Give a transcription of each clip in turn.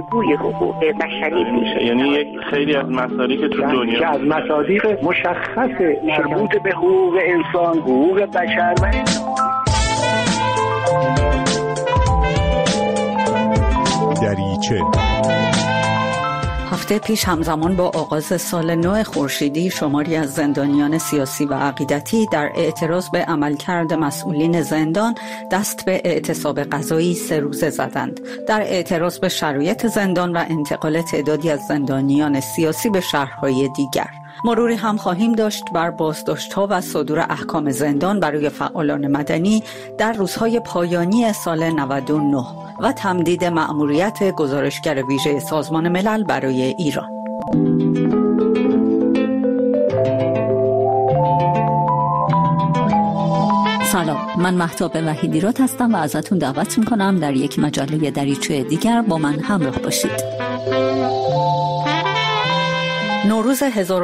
بازگوی حقوق بشری میشه. یعنی یک خیلی از مصادیق تو دنیا که از مصادیق مشخص مربوط به حقوق انسان، حقوق بشر و دریچه. هفته پیش همزمان با آغاز سال نو خورشیدی شماری از زندانیان سیاسی و عقیدتی در اعتراض به عملکرد مسئولین زندان دست به اعتصاب قضایی 3 روزه زدند. در اعتراض به شرایط زندان و انتقال تعدادی از زندانیان سیاسی به شهرهای دیگر. مروری هم خواهیم داشت بر بازداشت‌ها و صدور احکام زندان برای فعالان مدنی در روزهای پایانی سال 99 و تمدید مأموریت گزارشگر ویژه سازمان ملل برای ایران. سلام، من مهتاب وحیدیراد هستم و ازتون دعوت میکنم در یک مجله دریچه دیگر با من همراه باشید. نوروز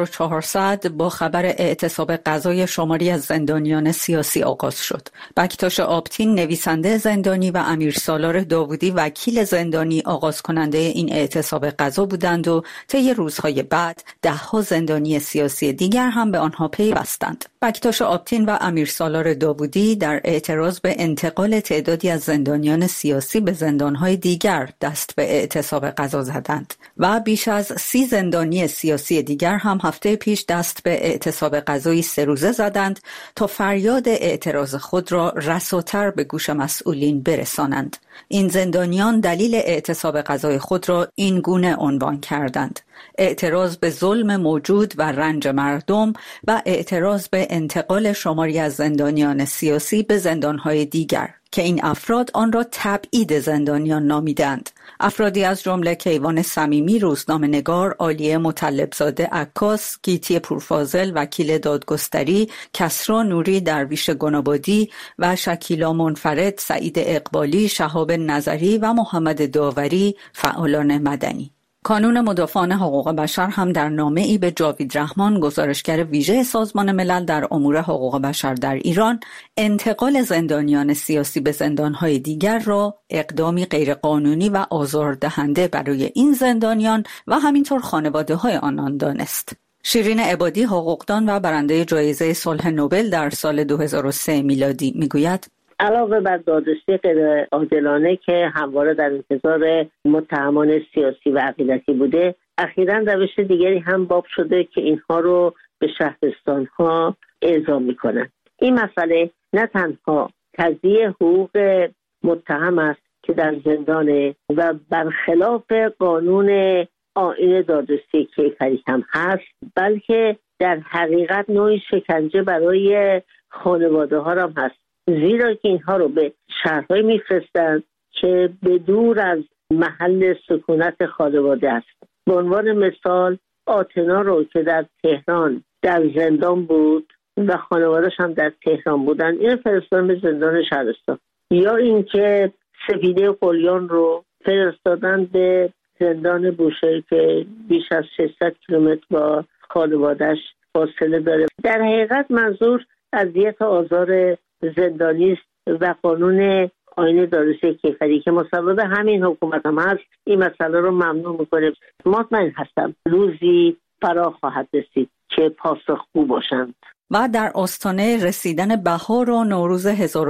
1400 با خبر اعتصاب قضای شماری از زندانیان سیاسی آغاز شد. بکتاش آبتین نویسنده زندانی و امیرسالار داوودی وکیل زندانی آغاز کننده این اعتصاب قضا بودند و طی روزهای بعد 10 زندانی سیاسی دیگر هم به آنها پیوستند. بکتاش آبتین و امیرسالار داوودی در اعتراض به انتقال تعدادی از زندانیان سیاسی به زندانهای دیگر دست به اعتصاب قضا زدند و بیش از 30 زندانی سیاسی دیگر هم هفته پیش دست به اعتصاب قضایی 3 روزه زدند تا فریاد اعتراض خود را رساتر به گوش مسئولین برسانند. این زندانیان دلیل اعتصاب قضای خود را این گونه عنوان کردند: اعتراض به ظلم موجود و رنج مردم و اعتراض به انتقال شماری از زندانیان سیاسی به زندانهای دیگر که این افراد آن را تبعید زندانیان نامیدند. افرادی از جمله کیوان صمیمی روزنامه‌نگار، عالیه مطلبزاده عکاس، گیتی پورفاضل وکیل دادگستری، کسری نوری درویش گنابادی و شکیلا منفرد، سعید اقبالی، شهاب نظری و محمد داوری فعالان مدنی. کانون مدافعان حقوق بشر هم در نامه‌ای به جاوید رحمان گزارشگر ویژه سازمان ملل در امور حقوق بشر در ایران انتقال زندانیان سیاسی به زندانهای دیگر را اقدامی غیرقانونی و آزاردهنده برای این زندانیان و همینطور خانواده‌های آنان دانست. شیرین عبادی حقوقدان و برنده جایزه صلح نوبل در سال 2003 میلادی میگوید: علاوه بر دادرسی غیر عادلانه که همواره در انتظار متهمان سیاسی و عقیدتی بوده، اخیراً روش دیگری هم باب شده که اینها رو به شهرستان‌ها اعزام می‌کنند. این مسئله نه تنها تضییع حقوق متهم است که در زندان و برخلاف قانون آیین دادرسی کیفری هم هست، بلکه در حقیقت نوعی شکنجه برای خانواده‌ها هم هست، زیرا که اینها رو به شهرهای میفرستند که به دور از محل سکونت خانواده است. به عنوان مثال آتنا رو که در تهران در زندان بود و خانواده‌اش هم در تهران بودن، این فرستادن به زندان شهرستان. یا اینکه سپیده قلیان رو فرستادن به زندان بوشهر که بیش از 600 کیلومتر با خانواده‌اش فاصله داره. در حقیقت منظور اذیت و آزار زندانی است و قانون آیین دادرسی کیفری که مصوب همین حکومت هم هست این مسئله رو ممنوع میکنه. مطمئن هستم روزی فرا خواهد رسید که پاسخگو باشند. و در آستانه رسیدن بهار و نوروز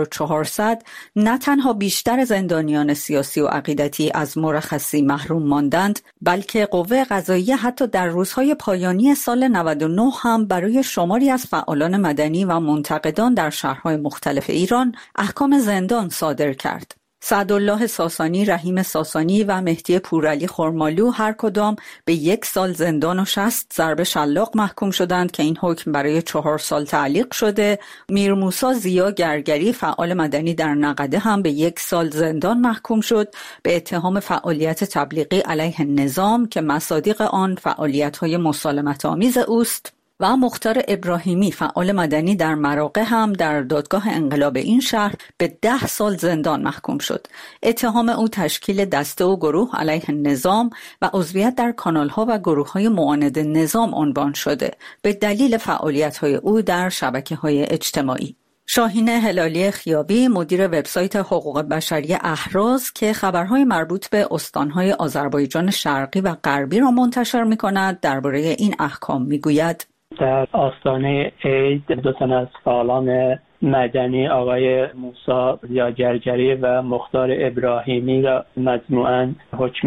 1400 نه تنها بیشتر زندانیان سیاسی و عقیدتی از مرخصی محروم ماندند، بلکه قوه قضاییه حتی در روزهای پایانی سال 99 هم برای شماری از فعالان مدنی و منتقدان در شهرهای مختلف ایران احکام زندان صادر کرد. سعدالله ساسانی، رحیم ساسانی و مهدی پورعلی خرمالو هر کدام به 1 سال زندان و 60 ضرب شلاق محکوم شدند که این حکم برای 4 سال تعلیق شده. میرموسی زیا گرگری فعال مدنی در نقده هم به 1 سال زندان محکوم شد به اتهام فعالیت تبلیغی علیه نظام که مصادیق آن فعالیت‌های مسالمت‌آمیز اوست. و مختار ابراهیمی فعال مدنی در مراغه هم در دادگاه انقلاب این شهر به 10 سال زندان محکوم شد. اتهام او تشکیل دسته و گروه علیه نظام و عضویت در کانال‌ها و گروه‌های معاند نظام عنوان شده به دلیل فعالیت‌های او در شبکه‌های اجتماعی. شاهین هلالی خیابی، مدیر وبسایت حقوق بشری اهراز که خبرهای مربوط به استانهای آذربایجان شرقی و غربی را منتشر می‌کند، درباره این احکام می‌گوید: در آستانه عید 2 تن از فعالان مدنی آقای موسی زیاجرجری و مختار ابراهیمی را مجموعاً حکم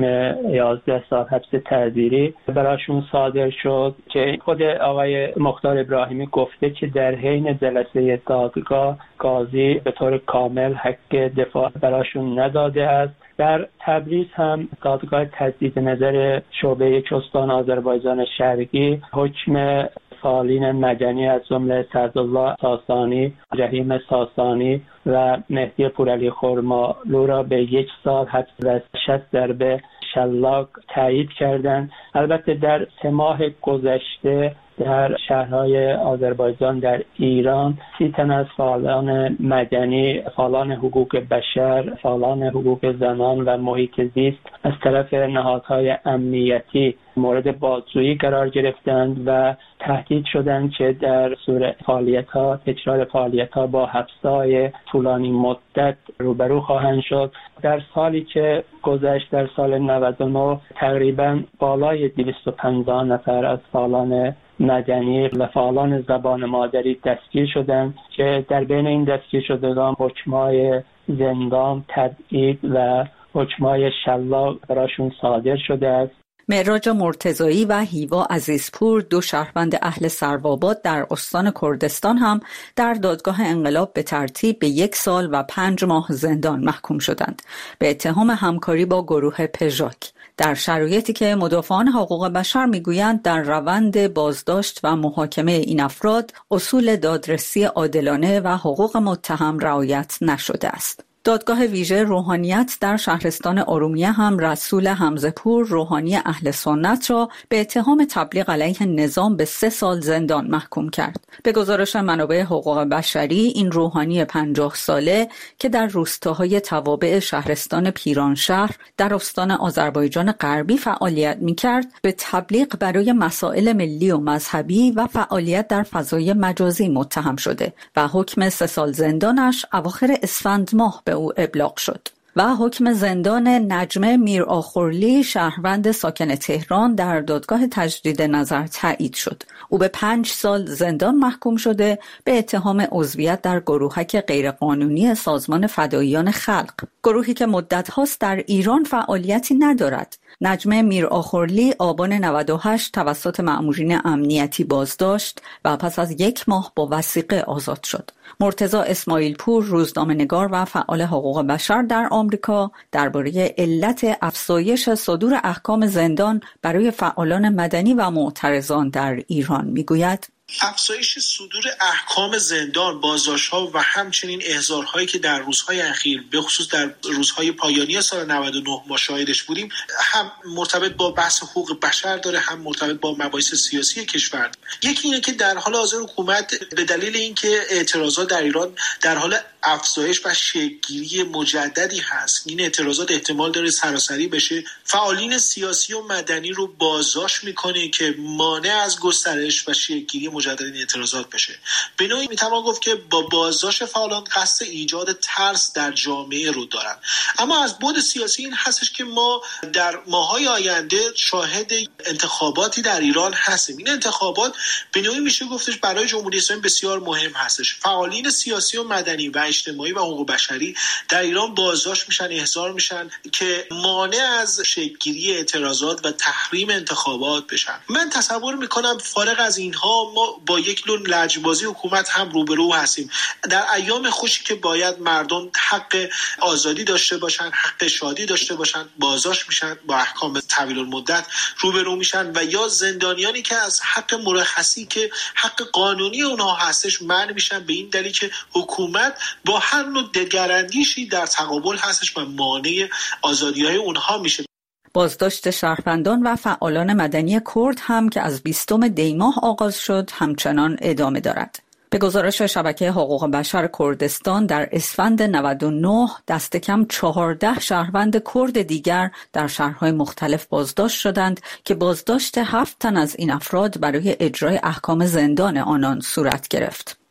11 سال حبس تعزیری براشون صادر شد که خود آقای مختار ابراهیمی گفته که در حین جلسه دادگاه قاضی به طور کامل حق دفاع براشون نداده است. در تبریز هم دادگاه تجدید نظر شعبه 1 استان آذربایجان شرقی حکم فعالین مدنی از جمله سعدالله ساسانی، رحیم ساسانی و مهدی پورعلی خرمالو را به 1 سال حبس و 60 ضربه شلاق تایید کردند. البته در 3 ماه گذشته در شهرهای آذربایجان در ایران 30 تن از فعالان مدنی، فعالان حقوق بشر، فعالان حقوق زنان و محیط زیست از طرف نهادهای امنیتی مورد بازجویی قرار گرفتند و تهدید شدند که در صورت تکرار فعالیت‌ها با حبس‌های طولانی مدت روبرو خواهند شد. در سالی که گذشت، در سال 99 تقریباً بالای 250 نفر از فعالان مدنی و فعالان زبان مادری دستگیر شدند که در بین این دستگیر شدگان حکم‌های زندان، تبعید و حکم‌های شلاق براشون صادر شده است. معراج مرتضایی و هیوا عزیزپور، 2 شهروند اهل سروآباد در استان کردستان هم در دادگاه انقلاب به ترتیب به 1 سال و 5 ماه زندان محکوم شدند به اتهام همکاری با گروه پژاک، در شرایطی که مدافعان حقوق بشر میگویند در روند بازداشت و محاکمه این افراد اصول دادرسی عادلانه و حقوق متهم رعایت نشده است. دادگاه ویژه روحانیت در شهرستان ارومیه هم رسول حمزه‌پور، روحانی اهل سنت را به اتهام تبلیغ علیه نظام به 3 سال زندان محکوم کرد. به گزارش منابع حقوق بشری، این روحانی 50 ساله که در روستاهای توابع شهرستان پیرانشهر در استان آذربایجان غربی فعالیت می‌کرد، به تبلیغ برای مسائل ملی و مذهبی و فعالیت در فضای مجازی متهم شده و حکم 3 سال زندانش اواخر اسفند ماه به او ابلاغ شد. و حکم زندان نجمه میرآخرلی، شهروند ساکن تهران، در دادگاه تجدید نظر تایید شد. او به 5 سال زندان محکوم شده به اتهام عضویت در گروهک غیرقانونی سازمان فداییان خلق، گروهی که مدت هاست در ایران فعالیتی ندارد. نجمه میرآخرلی آبان 98 توسط مأمورین امنیتی بازداشت و پس از 1 ماه با وثیقه آزاد شد. مرتضی اسماعیلپور، روزنامه‌نگار و فعال حقوق بشر در آمریکا، درباره علت افزایش صدور احکام زندان برای فعالان مدنی و معترضان در ایران میگوید: افزایش صدور احکام زندان، بازداشت‌ها و همچنین احضارهایی که در روزهای اخیر به خصوص در روزهای پایانی سال 99 ما شاهدش بودیم، هم مرتبط با بحث حقوق بشر داره، هم مرتبط با مباحث سیاسی کشور. یکی اینه که در حال حاضر حکومت به دلیل اینکه اعتراضات در ایران در حال افزایش و شکل‌گیری مجددی هست، این اعتراضات احتمال داره سراسری بشه، فعالین سیاسی و مدنی رو بازداشت میکنه که مانع از گسترش و شکل‌گیری مجدد این اعتراضات بشه. به نوعی میتوان گفت که با بازداشت فعالان قصد ایجاد ترس در جامعه رو دارن. اما از بعد سیاسی این هستش که ما در ماهای آینده شاهد انتخاباتی در ایران هستیم. این انتخابات به نوعی میشه گفتش برای جمهوری اسلامی بسیار مهم هستش. فعالین سیاسی و مدنی و اجتماعی و حقوق بشری در ایران بازداشت میشن، احضار میشن که مانع از شکل‌گیری اعتراضات و تحریم انتخابات بشن. من تصور میکنم فارغ از اینها ما با یک نوع لجبازی حکومت هم روبرو هستیم. در ایام خوشی که باید مردم حق آزادی داشته باشن، حق شادی داشته باشن، بازداشت میشن، با احکام طویل المدت روبرو میشن و یا زندانیانی که از حق مرخصی که حق قانونی اونها هستش منع میشن، به این دلیل که حکومت با هر نوع دگراندیشی در تقابل هستش و مانع آزادی‌های اونها میشه. بازداشت شهروندان و فعالان مدنی کرد هم که از 20 دی ماه آغاز شد همچنان ادامه دارد. به گزارش شبکه حقوق بشر کردستان، در اسفند 99 دست کم 14 شهروند کرد دیگر در شهرهای مختلف بازداشت شدند که بازداشت 7 تن از این افراد برای اجرای احکام زندان آنان صورت گرفت.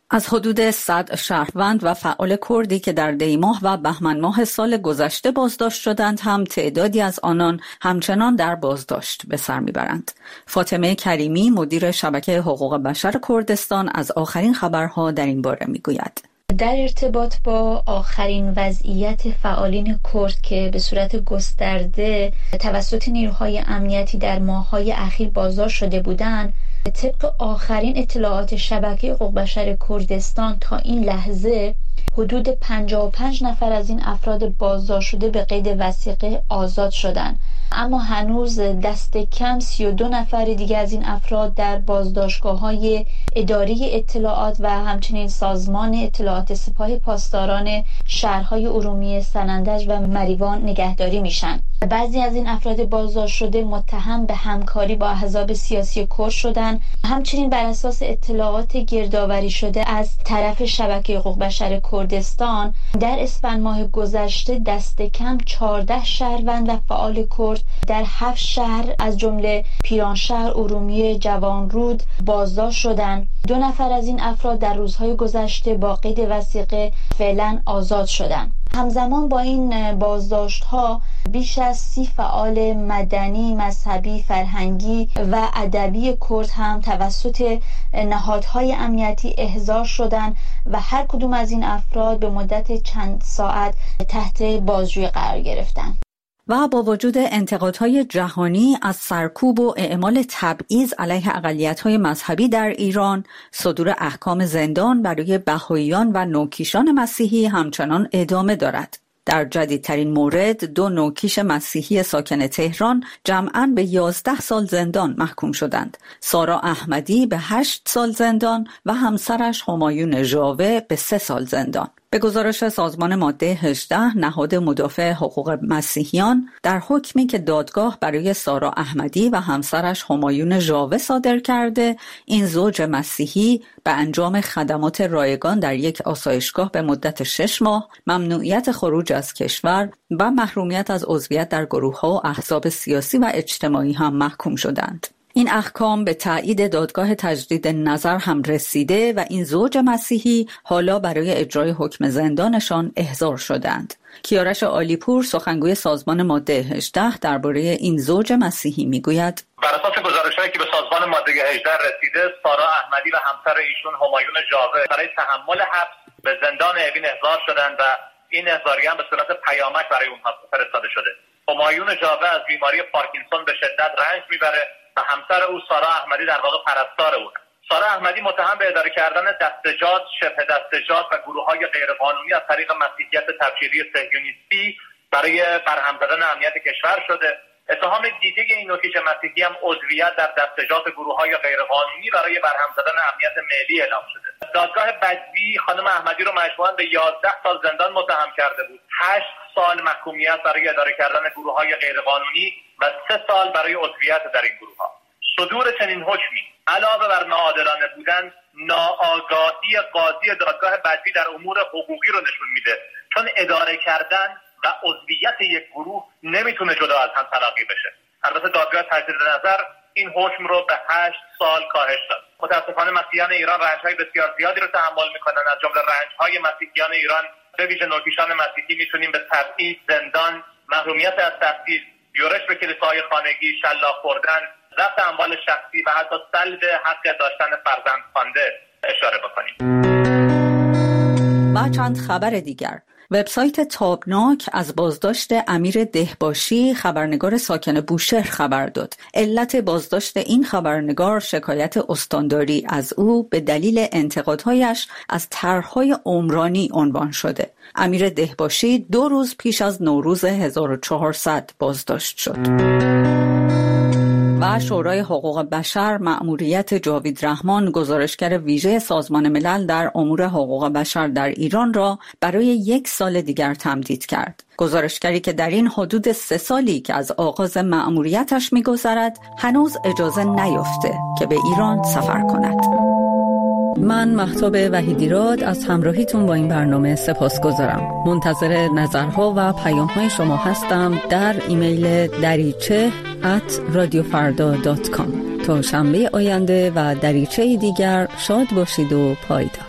از حدود 100 شهروند و فعال کردی که در دیماه و بهمن ماه سال گذشته بازداشت شدند هم تعدادی از آنان همچنان در بازداشت به سر میبرند. فاطمه کریمی مدیر شبکه حقوق بشر کردستان از آخرین خبرها در این باره میگوید. در ارتباط با آخرین وضعیت فعالین کرد که به صورت گسترده توسط نیروهای امنیتی در ماه‌های اخیر بازداشت شده بودند، طبق آخرین اطلاعات شبکه حقوق بشر کردستان تا این لحظه حدود 55 نفر از این افراد بازداشت شده به قید وثیقه آزاد شدند، اما هنوز دست کم 32 نفر دیگه از این افراد در بازداشتگاه‌های اداری اطلاعات و همچنین سازمان اطلاعات سپاه پاسداران شهرهای ارومیه، سنندج و مریوان نگهداری میشن. بعضی از این افراد بازداشت شده متهم به همکاری با احزاب سیاسی کرد شدن. همچنین بر اساس اطلاعات گردآوری شده از طرف شبکه حقوق بشر کردستان، در اسفند ماه گذشته دست کم 14 شهروند و فعال کرد در 7 شهر از جمله پیرانشهر، ارومیه، جوانرود بازداشت شدند. 2 نفر از این افراد در روزهای گذشته با قید وثیقه فعلا آزاد شدند. همزمان با این بازداشت‌ها بیش از 30 فعال مدنی، مذهبی، فرهنگی و ادبی کرد هم توسط نهادهای امنیتی احضار شدند و هر کدوم از این افراد به مدت چند ساعت تحت بازجویی قرار گرفتند. و با وجود انتقادهای جهانی از سرکوب و اعمال تبعیض علیه اقلیت‌های مذهبی در ایران، صدور احکام زندان برای بهائیان و نوکیشان مسیحی همچنان ادامه دارد. در جدیدترین مورد 2 نوکیش مسیحی ساکن تهران جمعاً به 11 سال زندان محکوم شدند. سارا احمدی به 8 سال زندان و همسرش همایون ژاوه به 3 سال زندان. به گزارش سازمان ماده 18 نهاد مدافع حقوق مسیحیان، در حکمی که دادگاه برای سارا احمدی و همسرش همایون ژاوه صادر کرده، این زوج مسیحی به انجام خدمات رایگان در یک آسایشگاه به مدت 6 ماه، ممنوعیت خروج از کشور و محرومیت از عضویت در گروه‌ها و احزاب سیاسی و اجتماعی هم محکوم شدند. این احکام به تایید دادگاه تجدید نظر هم رسیده و این زوج مسیحی حالا برای اجرای حکم زندانشان احضار شدند. کیارش عالیپور سخنگوی سازمان ماده 18 درباره این زوج مسیحی میگوید: بر اساس گزارش‌هایی که به سازمان ماده 18 رسیده، سارا احمدی و همسر ایشون همایون ژاوه برای تحمل حبس به زندان اوین احضار شدند و این احضاریه هم به صورت پیامک برای اونها فرستاده شده. همایون ژاوه از بیماری پارکینسون به شدت رنج میبره و همسر او سارا احمدی در واقع پرستار او. سارا احمدی متهم به اداره کردن دستجات، شبه دستجات و گروه‌های غیرقانونی از طریق مسیحیت تبشیری صهیونیستی برای برهم زدن امنیت کشور شده. اتهام دیگه این نوکیش مسیحی هم عضویت در دستجات گروه‌های غیرقانونی برای برهم زدن امنیت ملی اعلام شده. دادگاه بدوی خانم احمدی رو مجموعاً به 11 سال زندان متهم کرده بود. 8 سال محکومیت برای اداره کردن گروه‌های غیرقانونی و 3 سال برای عضویت در این گروه‌ها. صدور چنین حکمی علاوه بر ناعادلانه بودن، ناآگاهی قاضی دادگاه بدوی در امور حقوقی رو نشون میده، چون اداره کردن و عضویت یک گروه نمیتونه جدا از هم تلقی بشه. البته دادگاه تجدید نظر این حکم رو به 8 سال کاهش داد. متاسفانه مسیحیان ایران رنج‌های بسیار زیادی رو تحمل میکنن. از جمله رنج‌های مسیحیان ایران به ویژه نوکیشان مسیحی میتونیم به تبعیض، زندان، محرومیت از تحصیل، یورش به کلیساهای خانگی، شلاق خوردن، ضبط اموال شخصی و حتی سلب حق داشتن فرزند خوانده اشاره بکنیم. و چند خبر دیگر. وبسایت تابناک از بازداشت امیر دهباشی، خبرنگار ساکن بوشهر خبر داد. علت بازداشت این خبرنگار شکایت استانداری از او به دلیل انتقادهایش از طرح‌های عمرانی عنوان شده. امیر دهباشی 2 روز پیش از نوروز 1400 بازداشت شد. و شورای حقوق بشر مأموریت جاوید رحمان، گزارشگر ویژه سازمان ملل در امور حقوق بشر در ایران را برای 1 سال دیگر تمدید کرد. گزارشگری که در این حدود 3 سالی که از آغاز مأموریتش می‌گذرد هنوز اجازه نیافته که به ایران سفر کند. من مهتاب وحیدیراد از همراهیتون با این برنامه سپاسگزارم. منتظر نظرها و پیام‌های شما هستم در ایمیل dariche@radiofarda.com. تا شنبه آینده و دریچه دیگر شاد باشید و پایدار.